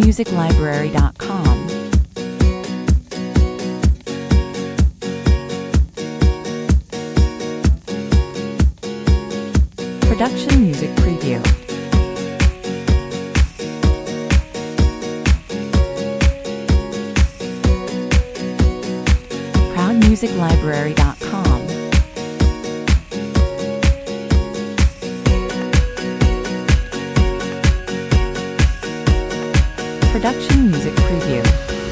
ProudMusicLibrary.com. Production Music Preview. ProudMusicLibrary.com. Production Music Preview.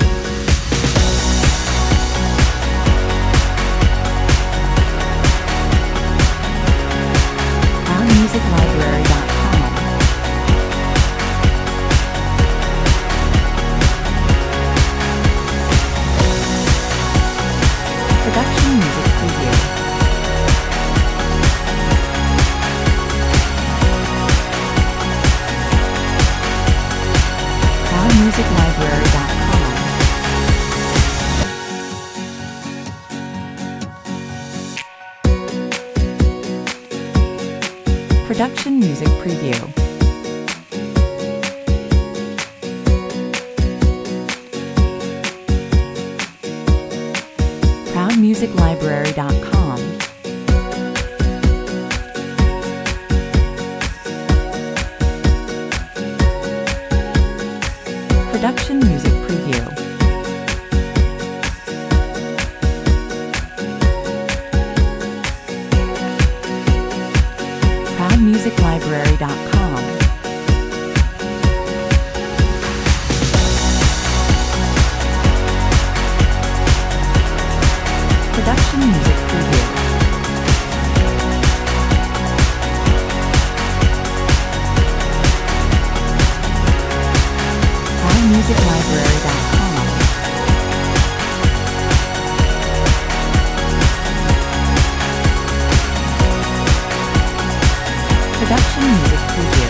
ProudMusicLibrary.com. Production Music Preview. ProudMusicLibrary.com. Production Music Preview. ProudMusicLibrary.com. Production Music Preview. ProudMusicLibrary.com. Production Music Preview. ProudMusicLibrary.com. Production Music Preview.